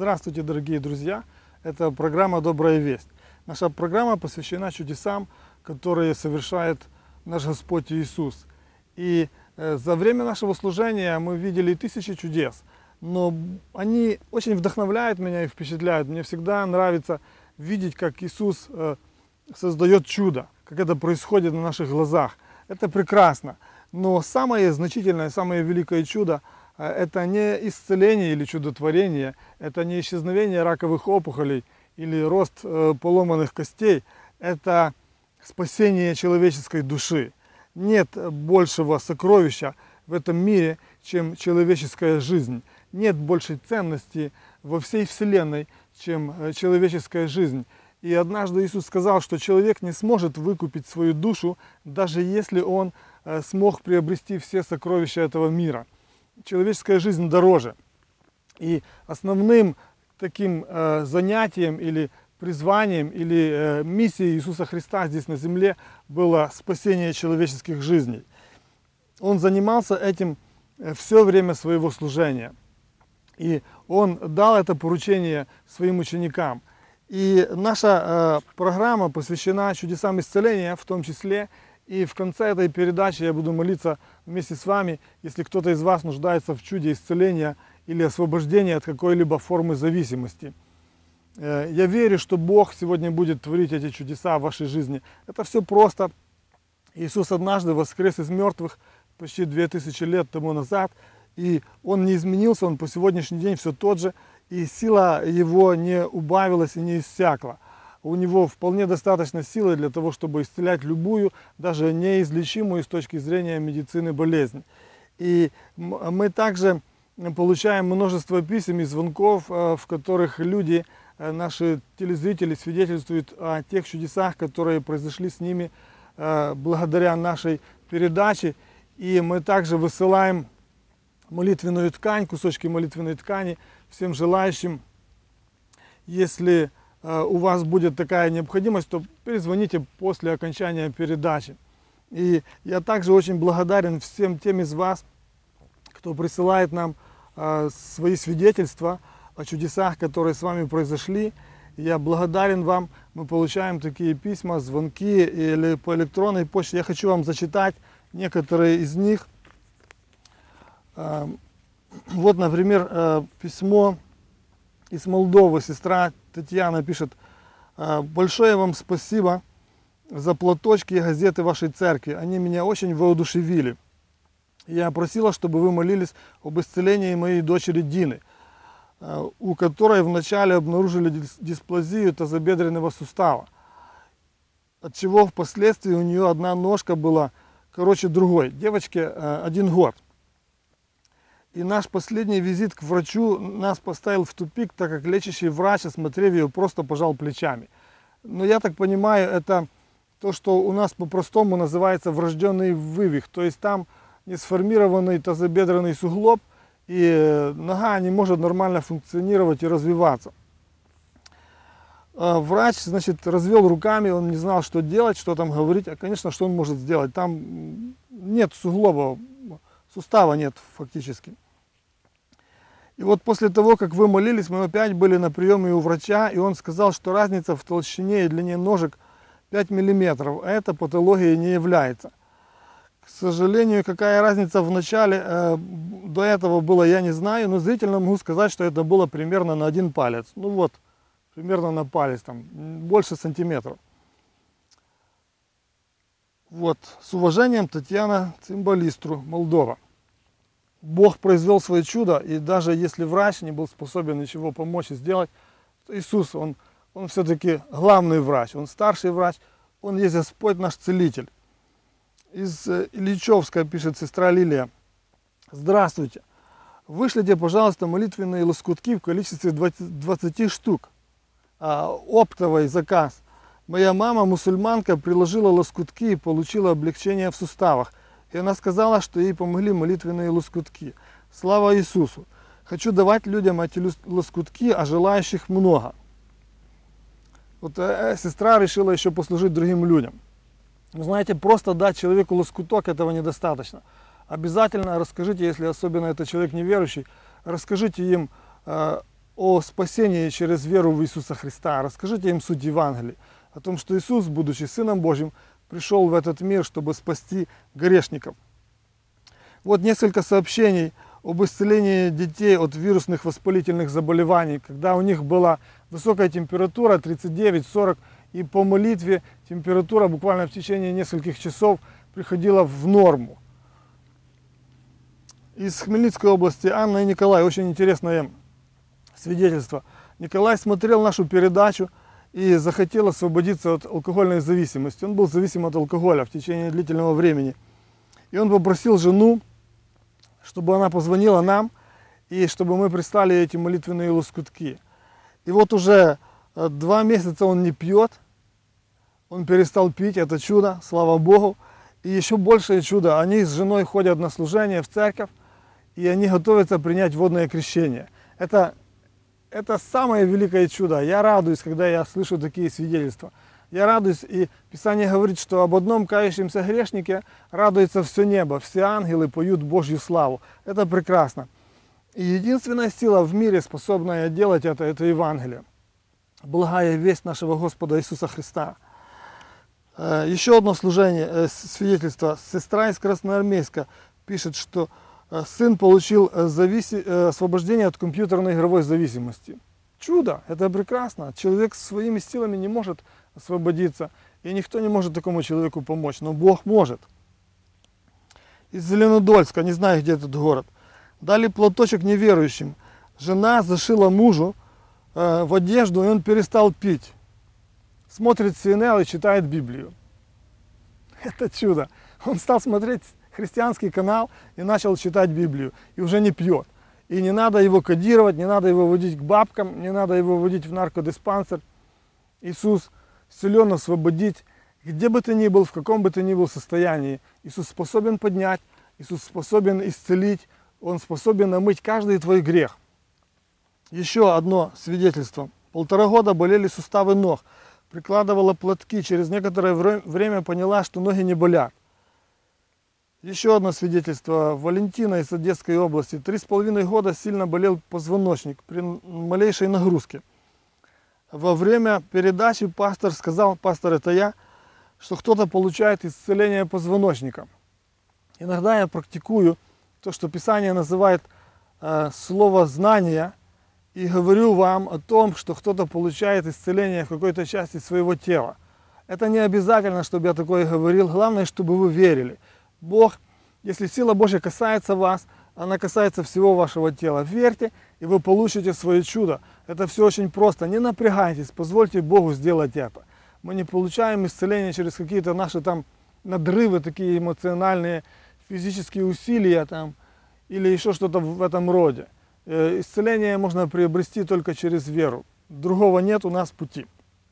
Здравствуйте, дорогие друзья! Это программа «Добрая весть». Наша программа посвящена чудесам, которые совершает наш Господь Иисус. И за время нашего служения мы видели тысячи чудес, но они очень вдохновляют меня и впечатляют. Мне всегда нравится видеть, как Иисус создает чудо, как это происходит на наших глазах. Это прекрасно. Но самое значительное, самое великое чудо – это не исцеление или чудотворение, это не исчезновение раковых опухолей или рост поломанных костей, это спасение человеческой души. Нет большего сокровища в этом мире, чем человеческая жизнь. Нет большей ценности во всей вселенной, чем человеческая жизнь. И однажды Иисус сказал, что человек не сможет выкупить свою душу, даже если он смог приобрести все сокровища этого мира. Человеческая жизнь дороже. И основным таким занятием или призванием или миссией Иисуса Христа здесь на земле было спасение человеческих жизней. Он занимался этим все время своего служения. И он дал это поручение своим ученикам. И наша программа посвящена чудесам исцеления в том числе. И в конце этой передачи я буду молиться вместе с вами, если кто-то из вас нуждается в чуде исцеления или освобождения от какой-либо формы зависимости. Я верю, что Бог сегодня будет творить эти чудеса в вашей жизни. Это все просто. Иисус однажды воскрес из мертвых почти 2000 лет тому назад. И Он не изменился, Он по сегодняшний день все тот же. И сила Его не убавилась и не иссякла. У Него вполне достаточно силы для того, чтобы исцелять любую, даже неизлечимую с точки зрения медицины болезнь. И мы также получаем множество писем и звонков, в которых люди, наши телезрители, свидетельствуют о тех чудесах, которые произошли с ними благодаря нашей передаче. И мы также высылаем молитвенную ткань, кусочки молитвенной ткани всем желающим. Если у вас будет такая необходимость, то перезвоните после окончания передачи. И я также очень благодарен всем тем из вас, кто присылает нам свои свидетельства о чудесах, которые с вами произошли. Я благодарен вам. Мы получаем такие письма, звонки или по электронной почте. Я хочу вам зачитать некоторые из них. Вот, например, письмо из Молдовы. Сестра Татьяна пишет: большое вам спасибо за платочки и газеты вашей церкви. Они меня очень воодушевили. Я просила, чтобы вы молились об исцелении моей дочери Дины, у которой вначале обнаружили дисплазию тазобедренного сустава, от чего впоследствии у нее одна ножка была короче другой. Девочке 1 год. И наш последний визит к врачу нас поставил в тупик, так как лечащий врач, осмотрев ее, просто пожал плечами. Но я так понимаю, это то, что у нас по-простому называется врожденный вывих. То есть там не сформированный тазобедренный суглоб, и нога не может нормально функционировать и развиваться. Врач, значит, развел руками, он не знал, что делать, что там говорить. А, конечно, что он может сделать? Там нет суглоба, сустава нет фактически. И вот после того, как вы молились, мы опять были на приеме у врача, и он сказал, что разница в толщине и длине ножек 5 мм, а это патологией не является. К сожалению, какая разница в начале, до этого было, я не знаю, но зрительно могу сказать, что это было примерно на 1 палец. Ну вот, примерно на палец, там, больше сантиметров. Вот, с уважением, Татьяна Цимбалистру, Молдова. Бог произвел свое чудо, и даже если врач не был способен ничего помочь и сделать, то Иисус, он все-таки главный врач, Он старший врач, Он есть Господь наш целитель. Из Ильичевска пишет сестра Лилия: здравствуйте, вышлите, пожалуйста, молитвенные лоскутки в количестве 20 штук, оптовый заказ. Моя мама, мусульманка, приложила лоскутки и получила облегчение в суставах. И она сказала, что ей помогли молитвенные лоскутки. Слава Иисусу! Хочу давать людям эти лоскутки, а желающих много. Вот сестра решила еще послужить другим людям. Но знаете, просто дать человеку лоскуток, этого недостаточно. Обязательно расскажите, если особенно это человек неверующий, расскажите им о спасении через веру в Иисуса Христа. Расскажите им суть Евангелия, о том, что Иисус, будучи Сыном Божьим, пришел в этот мир, чтобы спасти грешников. Вот несколько сообщений об исцелении детей от вирусных воспалительных заболеваний, когда у них была высокая температура 39-40, и по молитве температура буквально в течение нескольких часов приходила в норму. Из Хмельницкой области Анна и Николай, очень интересное свидетельство. Николай смотрел нашу передачу и захотел освободиться от алкогольной зависимости. Он был зависим от алкоголя в течение длительного времени. И он попросил жену, чтобы она позвонила нам, и чтобы мы прислали эти молитвенные лоскутки. И вот уже 2 месяца он не пьет, он перестал пить, это чудо, слава Богу. И еще большее чудо, они с женой ходят на служение в церковь, и они готовятся принять водное крещение. Это самое великое чудо. Я радуюсь, когда я слышу такие свидетельства. Я радуюсь, и Писание говорит, что об одном кающемся грешнике радуется все небо, все ангелы поют Божью славу. Это прекрасно. И единственная сила в мире, способная делать это Евангелие. Благая весть нашего Господа Иисуса Христа. Еще одно свидетельство. Сестра из Красноармейска пишет, что сын получил освобождение от компьютерной игровой зависимости. Чудо, это прекрасно. Человек своими силами не может освободиться, и никто не может такому человеку помочь, но Бог может. Из Зеленодольска, не знаю, где этот город, дали платочек неверующим. Жена зашила мужу в одежду, и он перестал пить. Смотрит CNN и читает Библию. Это чудо. Он стал смотреть христианский канал и начал читать Библию, и уже не пьет. И не надо его кодировать, не надо его водить к бабкам, не надо его водить в наркодиспансер. Иисус силен освободить, где бы ты ни был, в каком бы ты ни был состоянии. Иисус способен поднять, Иисус способен исцелить, Он способен омыть каждый твой грех. Еще одно свидетельство. 1,5 года болели суставы ног. Прикладывала платки, через некоторое время поняла, что ноги не болят. Еще одно свидетельство. Валентина из Одесской области. 3,5 года сильно болел позвоночник при малейшей нагрузке. Во время передачи пастор сказал, пастор это я, что кто-то получает исцеление позвоночника. Иногда я практикую то, что Писание называет слово знания, и говорю вам о том, что кто-то получает исцеление в какой-то части своего тела. Это не обязательно, чтобы я такое говорил, главное, чтобы вы верили. Бог, если сила Божья касается вас, она касается всего вашего тела. Верьте, и вы получите свое чудо. Это все очень просто. Не напрягайтесь, позвольте Богу сделать это. Мы не получаем исцеление через какие-то наши там надрывы, такие эмоциональные, физические усилия там, или еще что-то в этом роде. Исцеление можно приобрести только через веру. Другого нет у нас пути.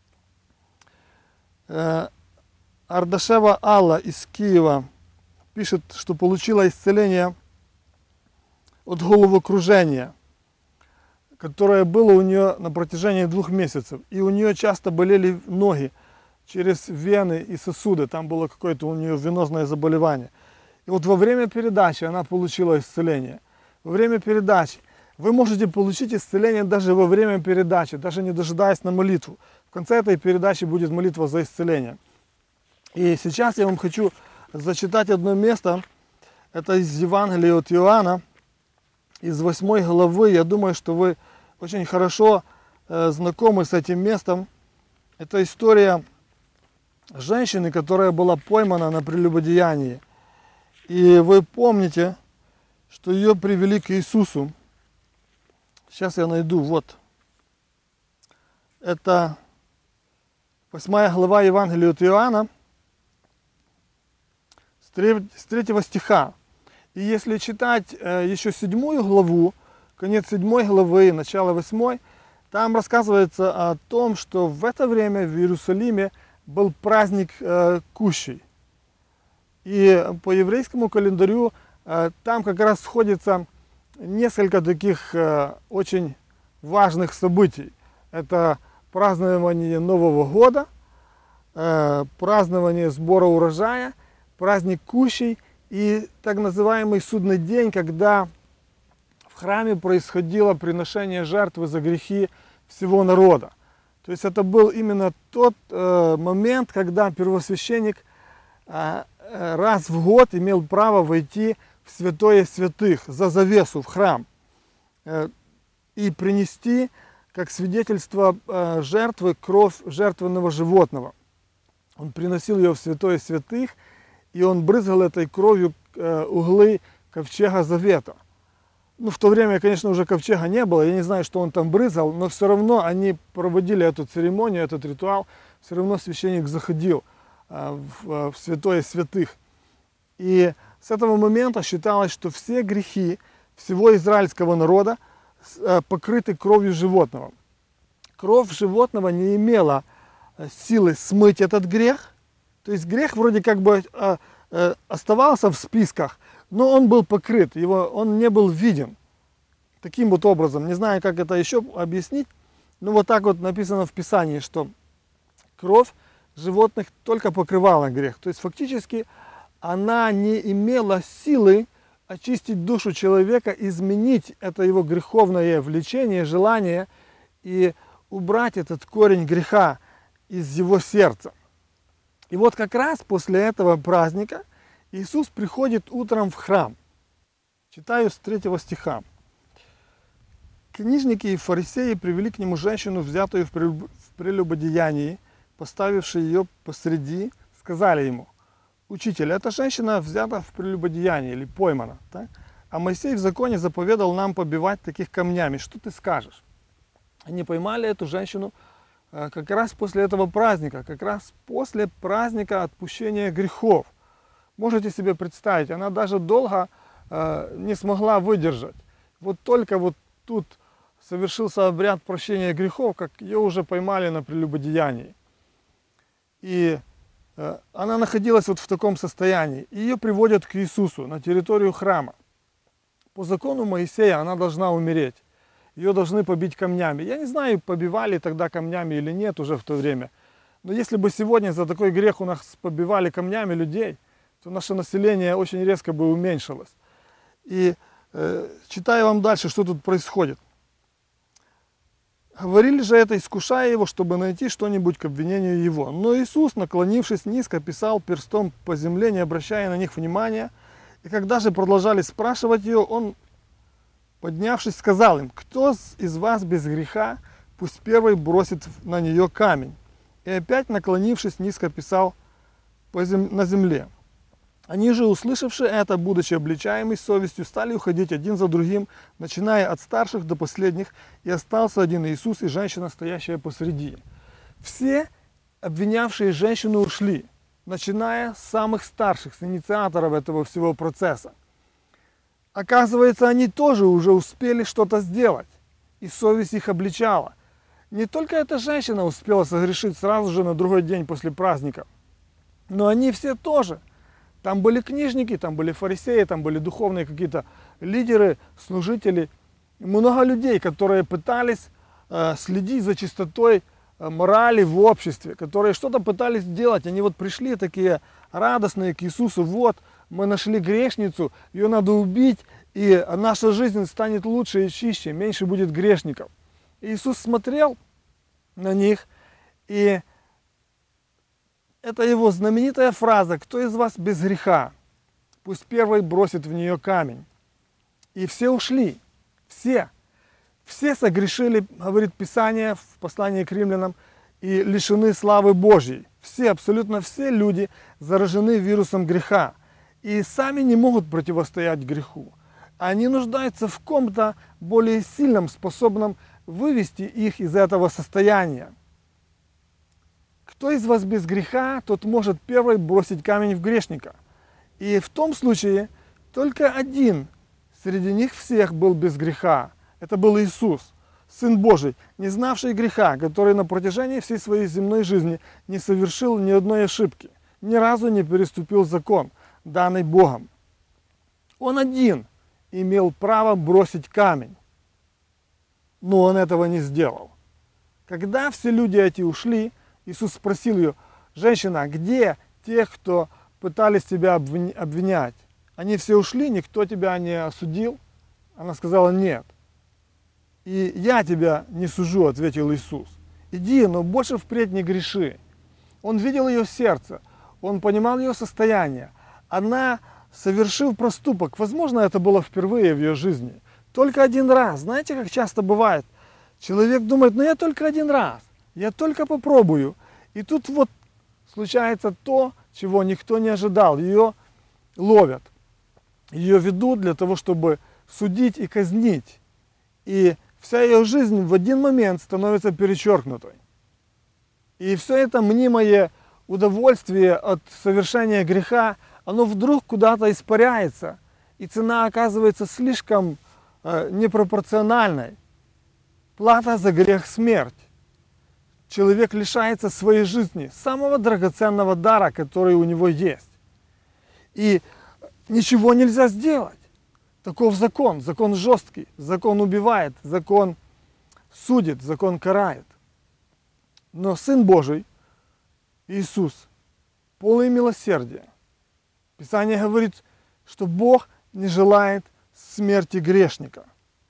Ардашева Алла из Киева пишет, что получила исцеление от головокружения, которое было у нее на протяжении 2 месяцев. И у нее часто болели ноги через вены и сосуды. Там было какое-то у нее венозное заболевание. И вот во время передачи она получила исцеление. Во время передачи. Вы можете получить исцеление даже во время передачи, даже не дожидаясь на молитву. В конце этой передачи будет молитва за исцеление. И сейчас я вам хочу зачитать одно место. Это из Евангелия от Иоанна, из 8 главы. Я думаю, что вы очень хорошо знакомы с этим местом. Это история женщины, которая была поймана на прелюбодеянии. И вы помните, что ее привели к Иисусу. Сейчас я найду, вот. Это 8 глава Евангелия от Иоанна, с 3 стиха. И если читать еще 7 главу, конец 7 главы, начало 8, там рассказывается о том, что в это время в Иерусалиме был праздник Кущей. И по еврейскому календарю там как раз сходится несколько таких очень важных событий. Это празднование Нового года, празднование сбора урожая, праздник Кущей и так называемый судный день, когда в храме происходило приношение жертвы за грехи всего народа. То есть это был именно тот момент, когда первосвященник раз в год имел право войти в святое святых, за завесу, в храм, и принести, как свидетельство жертвы, кровь жертвенного животного. Он приносил ее в святое святых, и он брызгал этой кровью углы ковчега завета. Ну, в то время, конечно, уже ковчега не было, я не знаю, что он там брызгал, но все равно они проводили эту церемонию, этот ритуал, все равно священник заходил в святое святых. И с этого момента считалось, что все грехи всего израильского народа покрыты кровью животного. Кровь животного не имела силы смыть этот грех, то есть грех вроде как бы оставался в списках, но он был покрыт, он не был виден. Таким вот образом, не знаю, как это еще объяснить, но вот так вот написано в Писании, что кровь животных только покрывала грех. То есть фактически она не имела силы очистить душу человека, изменить это его греховное влечение, желание и убрать этот корень греха из его сердца. И вот как раз после этого праздника Иисус приходит утром в храм. Читаю с 3 стиха. Книжники и фарисеи привели к нему женщину, взятую в прелюбодеянии, поставившую ее посреди, сказали ему: «Учитель, эта женщина взята в прелюбодеянии или поймана, так? А Моисей в законе заповедал нам побивать таких камнями. Что ты скажешь?» Они поймали эту женщину как раз после этого праздника, как раз после праздника отпущения грехов. Можете себе представить, она даже долго не смогла выдержать. Вот только вот тут совершился обряд прощения грехов, как ее уже поймали на прелюбодеянии. И она находилась вот в таком состоянии. Ее приводят к Иисусу на территорию храма. По закону Моисея она должна умереть. Ее должны побить камнями. Я не знаю, побивали тогда камнями или нет уже в то время. Но если бы сегодня за такой грех у нас побивали камнями людей, то наше население очень резко бы уменьшилось. И читаю вам дальше, что тут происходит. Говорили же это, искушая его, чтобы найти что-нибудь к обвинению его. Но Иисус, наклонившись низко, писал перстом по земле, не обращая на них внимания. И когда же продолжали спрашивать ее, он, поднявшись, сказал им: «Кто из вас без греха, пусть первый бросит на нее камень». И опять, наклонившись низко, писал на земле. Они же, услышавши это, будучи обличаемы совестью, стали уходить один за другим, начиная от старших до последних, и остался один Иисус и женщина, стоящая посреди. Все обвинявшие женщину ушли, начиная с самых старших, с инициаторов этого всего процесса. Оказывается, они тоже уже успели что-то сделать, и совесть их обличала. Не только эта женщина успела согрешить сразу же на другой день после праздника, но они все тоже. Там были книжники, там были фарисеи, там были духовные какие-то лидеры, служители. Много людей, которые пытались следить за чистотой морали в обществе, которые что-то пытались сделать. Они вот пришли такие радостные к Иисусу: вот, мы нашли грешницу, ее надо убить, и наша жизнь станет лучше и чище, меньше будет грешников. И Иисус смотрел на них, и это его знаменитая фраза: «Кто из вас без греха, пусть первый бросит в нее камень». И все ушли, все. Все согрешили, говорит Писание в послании к римлянам, и лишены славы Божьей. Все, абсолютно все люди заражены вирусом греха и сами не могут противостоять греху. Они нуждаются в ком-то более сильном, способном вывести их из этого состояния. Кто из вас без греха, тот может первый бросить камень в грешника. И в том случае только один среди них всех был без греха. Это был Иисус, Сын Божий, не знавший греха, который на протяжении всей своей земной жизни не совершил ни одной ошибки, ни разу не переступил закон, данный Богом. Он один имел право бросить камень, но он этого не сделал. Когда все люди эти ушли, Иисус спросил ее: «Женщина, где те, кто пытались тебя обвинять? Они все ушли, никто тебя не осудил?» Она сказала: нет. И я тебя не сужу, ответил Иисус. Иди, но больше впредь не греши. Он видел ее сердце, он понимал ее состояние. Она, совершив проступок, возможно, это было впервые в ее жизни, только один раз. Знаете, как часто бывает? Человек думает: ну я только один раз, я только попробую. И тут вот случается то, чего никто не ожидал. Ее ловят, ее ведут для того, чтобы судить и казнить. И вся ее жизнь в один момент становится перечеркнутой. И все это мнимое удовольствие от совершения греха, оно вдруг куда-то испаряется. И цена оказывается слишком непропорциональной. Плата за грех – смерть. Человек лишается своей жизни, самого драгоценного дара, который у него есть. И ничего нельзя сделать. Таков закон. Закон жесткий. Закон убивает. Закон судит. Закон карает. Но Сын Божий, Иисус, полный милосердия. Писание говорит, что Бог не желает смерти грешника.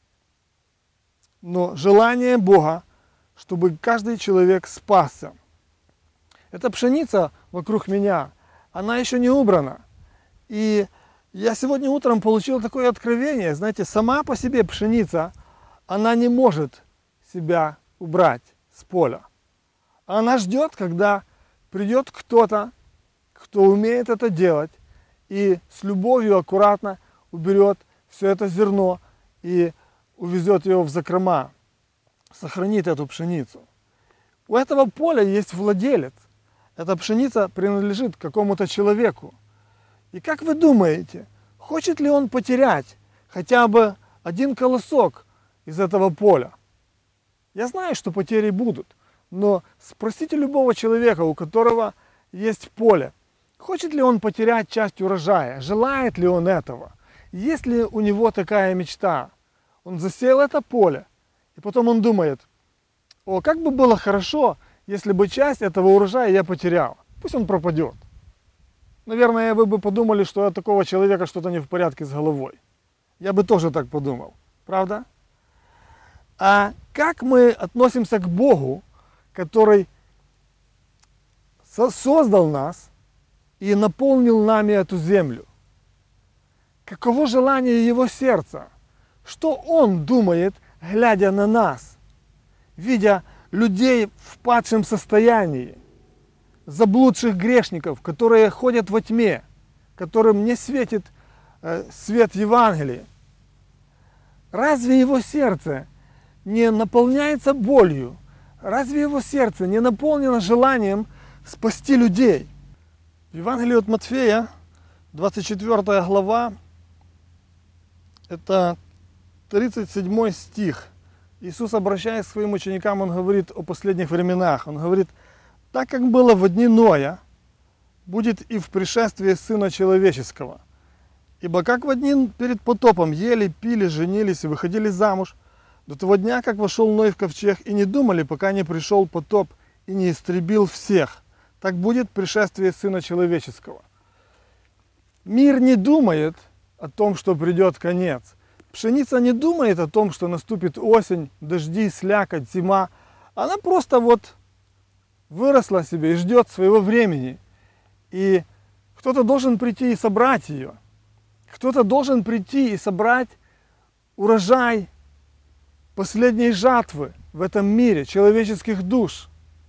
Но желание Бога, чтобы каждый человек спасся. Эта пшеница вокруг меня, она еще не убрана. И я сегодня утром получил такое откровение. Знаете, сама по себе пшеница, она не может себя убрать с поля. Она ждет, когда придет кто-то, кто умеет это делать, и с любовью аккуратно уберет все это зерно и увезет его в закрома, сохранит эту пшеницу. У этого поля есть владелец. Эта пшеница принадлежит какому-то человеку. И как вы думаете, хочет ли он потерять хотя бы один колосок из этого поля? Я знаю, что потери будут, но спросите любого человека, у которого есть поле, хочет ли он потерять часть урожая, желает ли он этого, есть ли у него такая мечта. Он засеял это поле, и потом он думает: о, как бы было хорошо, если бы часть этого урожая я потерял, пусть он пропадет. Наверное, вы бы подумали, что от такого человека что-то не в порядке с головой. Я бы тоже так подумал, правда? А как мы относимся к Богу, который создал нас и наполнил нами эту землю? Каково желание Его сердца? Что Он думает, глядя на нас, видя людей в падшем состоянии, заблудших грешников, которые ходят во тьме, которым не светит свет Евангелия? Разве Его сердце не наполняется болью? Разве Его сердце не наполнено желанием спасти людей? В Евангелии от Матфея, 24 глава, это 37 стих. Иисус, обращаясь к своим ученикам, Он говорит о последних временах. Он говорит: так как было в дни Ноя, будет и в пришествии Сына Человеческого. Ибо как в дни перед потопом ели, пили, женились и выходили замуж, до того дня, как вошел Ной в ковчег, и не думали, пока не пришел потоп и не истребил всех, так будет пришествие Сына Человеческого. Мир не думает о том, что придет конец. Пшеница не думает о том, что наступит осень, дожди, слякоть, зима. Она просто вот выросла себе и ждет своего времени. И кто-то должен прийти и собрать ее. Кто-то должен прийти и собрать урожай последней жатвы в этом мире, человеческих душ.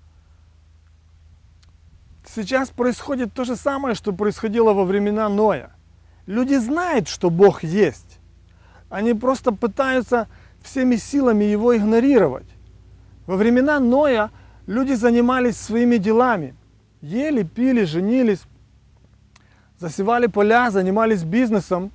Сейчас происходит то же самое, что происходило во времена Ноя. Люди знают, что Бог есть. Они просто пытаются всеми силами Его игнорировать. Во времена Ноя люди занимались своими делами. Ели, пили, женились, засевали поля, занимались бизнесом.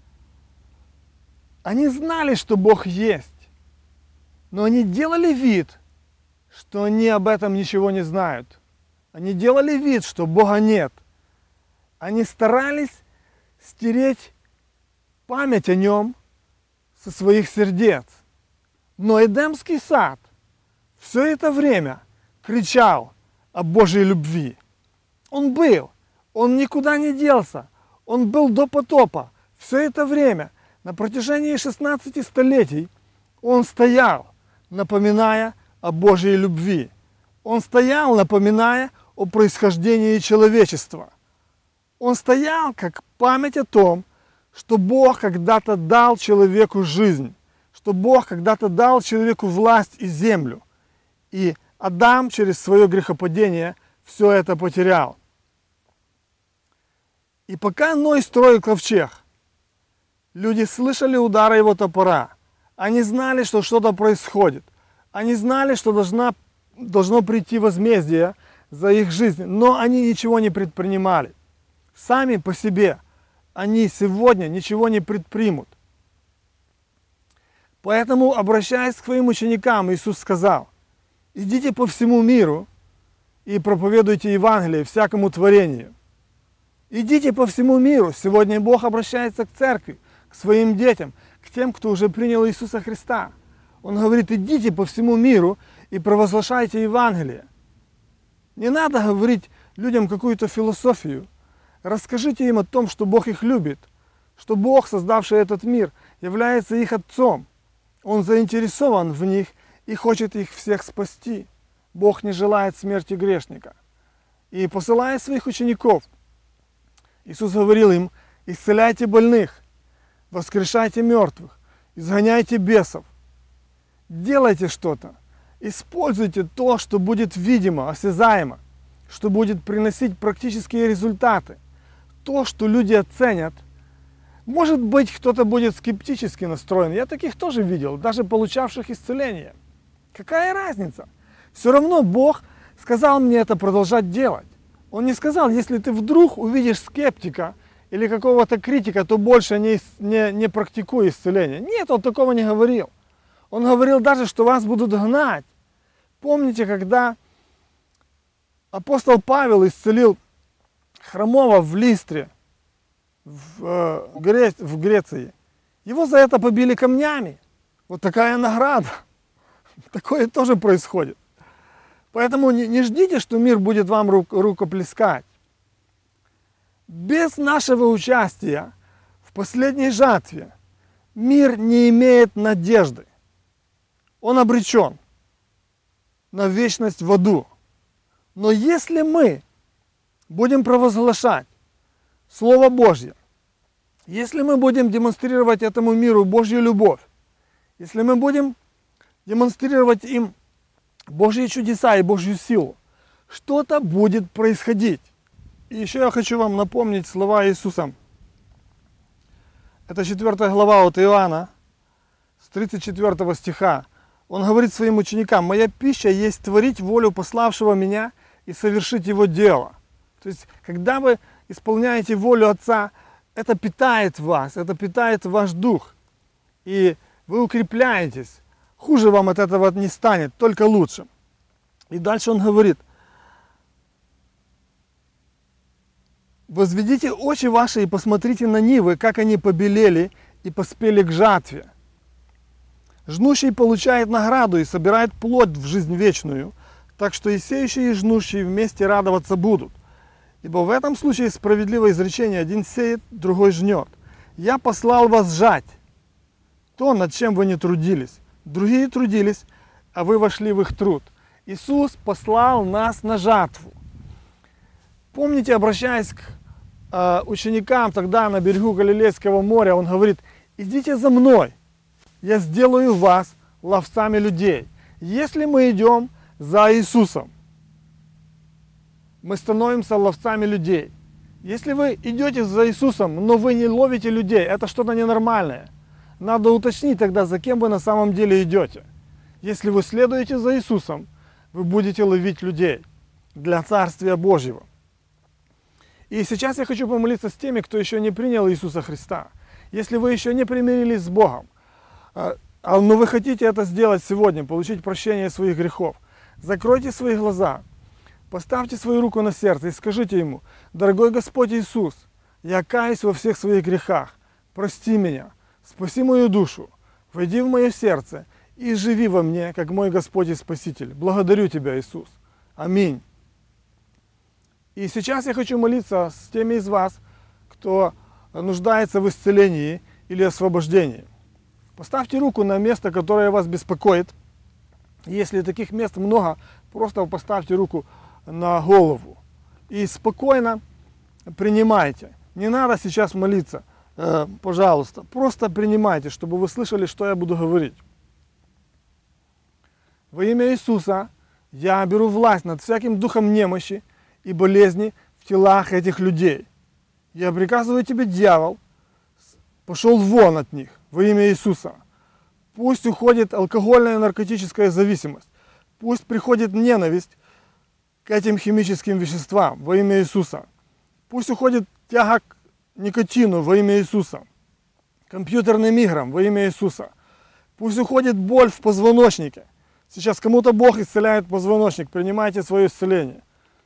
Они знали, что Бог есть. Но они делали вид, что они об этом ничего не знают. Они делали вид, что Бога нет. Они старались стереть память о Нем со своих сердец. Но Эдемский сад все это время кричал о Божьей любви. Он был, он никуда не делся, он был до потопа. Все это время На протяжении 16 столетий он стоял, напоминая о Божьей любви. Он стоял, напоминая о происхождении человечества. Он стоял как память о том, что Бог когда-то дал человеку жизнь, что Бог когда-то дал человеку власть и землю. И Адам через свое грехопадение все это потерял. И пока Ной строил ковчег, люди слышали удары его топора. Они знали, что что-то происходит. Они знали, что должно прийти возмездие за их жизнь, но они ничего не предпринимали. Сами по себе они сегодня ничего не предпримут. Поэтому, обращаясь к своим ученикам, Иисус сказал: идите по всему миру и проповедуйте Евангелие всякому творению. Идите по всему миру. Сегодня Бог обращается к церкви, к своим детям, к тем, кто уже принял Иисуса Христа. Он говорит: идите по всему миру и провозглашайте Евангелие. Не надо говорить людям какую-то философию. Расскажите им о том, что Бог их любит, что Бог, создавший этот мир, является их Отцом. Он заинтересован в них и хочет их всех спасти. Бог не желает смерти грешника. И посылая своих учеников, Иисус говорил им: исцеляйте больных, воскрешайте мертвых, изгоняйте бесов. Делайте что-то. Используйте то, что будет видимо, осязаемо, что будет приносить практические результаты. То, что люди оценят. Может быть, кто-то будет скептически настроен. Я таких тоже видел, даже получавших исцеление. Какая разница? Все равно Бог сказал мне это продолжать делать. Он не сказал: если ты вдруг увидишь скептика или какого-то критика, то больше не практикуй исцеление. Нет, он такого не говорил. Он говорил даже, что вас будут гнать. Помните, когда апостол Павел исцелил хромого в Листре, в Греции? Его за это побили камнями. Вот такая награда. Такое тоже происходит. Поэтому не ждите, что мир будет вам рукоплескать. Без нашего участия в последней жатве мир не имеет надежды. Он обречен на вечность в аду. Но если мы будем провозглашать Слово Божье, если мы будем демонстрировать этому миру Божью любовь, если мы будем демонстрировать им Божьи чудеса и Божью силу, что-то будет происходить. И еще я хочу вам напомнить слова Иисуса. Это 4 глава от Иоанна, с 34 стиха. Он говорит своим ученикам: «Моя пища есть творить волю пославшего меня и совершить его дело». То есть, когда вы исполняете волю Отца, это питает вас, это питает ваш дух. И вы укрепляетесь. Хуже вам от этого не станет, только лучше. И дальше он говорит: «Возведите очи ваши и посмотрите на нивы, как они побелели и поспели к жатве. Жнущий получает награду и собирает плод в жизнь вечную, так что и сеющие, и жнущие вместе радоваться будут. Ибо в этом случае справедливое изречение: один сеет, другой жнет. Я послал вас жать то, над чем вы не трудились. Другие трудились, а вы вошли в их труд». Иисус послал нас на жатву. Помните, обращаясь к ученикам тогда на берегу Галилейского моря, он говорит: идите за мной, я сделаю вас ловцами людей. Если мы идем за Иисусом, мы становимся ловцами людей. Если вы идете за Иисусом, но вы не ловите людей, это что-то ненормальное. Надо уточнить тогда, за кем вы на самом деле идете. Если вы следуете за Иисусом, вы будете ловить людей для Царствия Божьего. И сейчас я хочу помолиться с теми, кто еще не принял Иисуса Христа. Если вы еще не примирились с Богом, но вы хотите это сделать сегодня, получить прощение своих грехов, закройте свои глаза, поставьте свою руку на сердце и скажите Ему: «Дорогой Господь Иисус, я каюсь во всех своих грехах, прости меня, спаси мою душу, войди в мое сердце и живи во мне, как мой Господь и Спаситель. Благодарю Тебя, Иисус. Аминь». И сейчас я хочу молиться с теми из вас, кто нуждается в исцелении или освобождении. Поставьте руку на место, которое вас беспокоит. Если таких мест много, просто поставьте руку на голову. И спокойно принимайте. Не надо сейчас молиться, пожалуйста. Просто принимайте, чтобы вы слышали, что я буду говорить. Во имя Иисуса я беру власть над всяким духом немощи и болезни в телах этих людей. Я приказываю тебе, дьявол, пошел вон от них во имя Иисуса. Пусть уходит алкогольная и наркотическая зависимость. Пусть приходит ненависть к этим химическим веществам во имя Иисуса. Пусть уходит тяга к никотину во имя Иисуса. Компьютерным играм во имя Иисуса. Пусть уходит боль в позвоночнике. Сейчас кому-то Бог исцеляет позвоночник. Принимайте свое исцеление.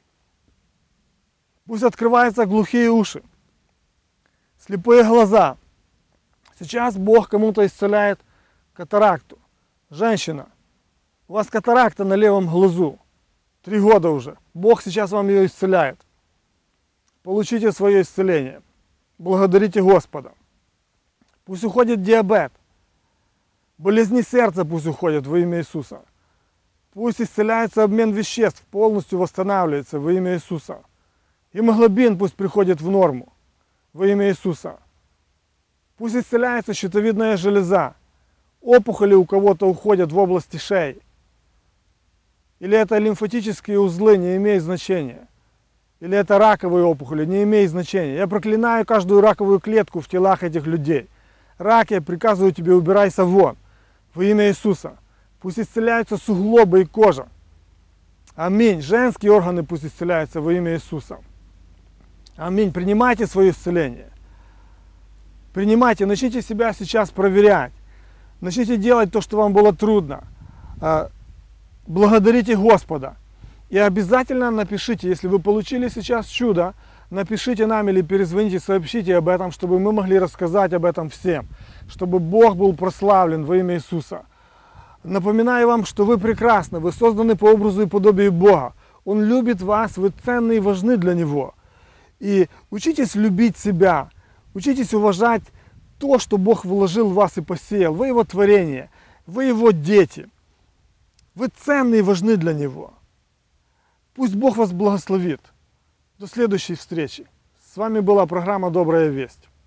Пусть открываются глухие уши, слепые глаза. Сейчас Бог кому-то исцеляет катаракту. Женщина, у вас катаракта на левом глазу. 3 года уже. Бог сейчас вам ее исцеляет. Получите свое исцеление. Благодарите Господа. Пусть уходит диабет. Болезни сердца пусть уходят во имя Иисуса. Пусть исцеляется обмен веществ, полностью восстанавливается во имя Иисуса. Гемоглобин пусть приходит в норму во имя Иисуса. Пусть исцеляется щитовидная железа. Опухоли у кого-то уходят в области шеи. Или это лимфатические узлы, не имеет значения. Или это раковые опухоли, не имеет значения. Я проклинаю каждую раковую клетку в телах этих людей. Рак, я приказываю тебе, убирайся вон. Во имя Иисуса. Пусть исцеляются суглобы и кожа. Аминь. Женские органы пусть исцеляются во имя Иисуса. Аминь. Принимайте свое исцеление. Принимайте, начните себя сейчас проверять. Начните делать то, что вам было трудно. Благодарите Господа. И обязательно напишите, если вы получили сейчас чудо, напишите нам или перезвоните, сообщите об этом, чтобы мы могли рассказать об этом всем. Чтобы Бог был прославлен во имя Иисуса. Напоминаю вам, что вы прекрасны, вы созданы по образу и подобию Бога. Он любит вас, вы ценны и важны для Него. И учитесь любить себя, учитесь уважать то, что Бог вложил в вас и посеял. Вы Его творение, вы Его дети. Вы ценны и важны для Него. Пусть Бог вас благословит. До следующей встречи. С вами была программа «Добрая весть».